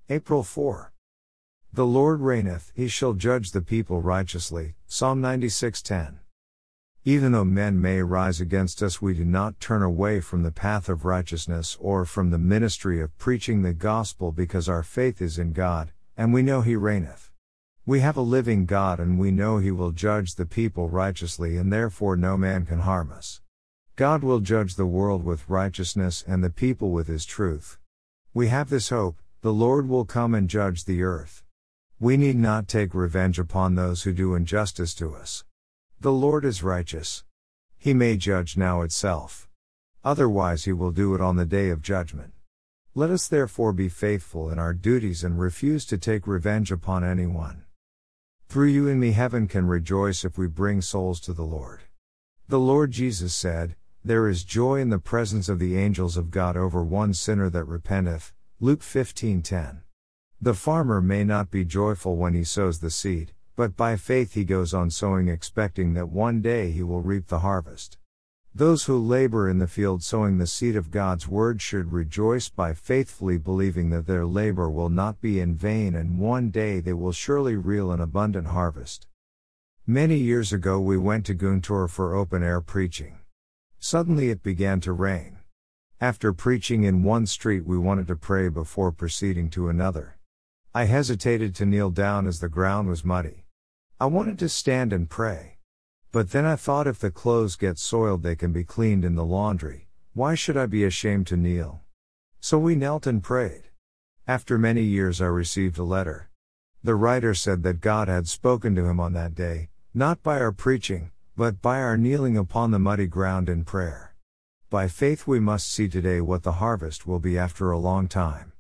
April 4. The Lord reigneth, he shall judge the people righteously. Psalm 96:10. Even though men may rise against us, we do not turn away from the path of righteousness or from the ministry of preaching the gospel, because our faith is in God, and we know he reigneth. We have a living God, and we know he will judge the people righteously, and therefore no man can harm us. God will judge the world with righteousness and the people with his truth. We have this hope: the Lord will come and judge the earth. We need not take revenge upon those who do injustice to us. The Lord is righteous. He may judge now itself. Otherwise he will do it on the day of judgment. Let us therefore be faithful in our duties and refuse to take revenge upon anyone. Through you and me heaven can rejoice if we bring souls to the Lord. The Lord Jesus said, "There is joy in the presence of the angels of God over one sinner that repenteth." Luke 15:10. The farmer may not be joyful when he sows the seed, but by faith he goes on sowing, expecting that one day he will reap the harvest. Those who labor in the field sowing the seed of God's word should rejoice by faithfully believing that their labor will not be in vain, and one day they will surely reap an abundant harvest. Many years ago we went to Guntur for open-air preaching. Suddenly it began to rain. After preaching in one street, we wanted to pray before proceeding to another. I hesitated to kneel down as the ground was muddy. I wanted to stand and pray. But then I thought, if the clothes get soiled they can be cleaned in the laundry, why should I be ashamed to kneel? So we knelt and prayed. After many years I received a letter. The writer said that God had spoken to him on that day, not by our preaching, but by our kneeling upon the muddy ground in prayer. By faith we must see today what the harvest will be after a long time.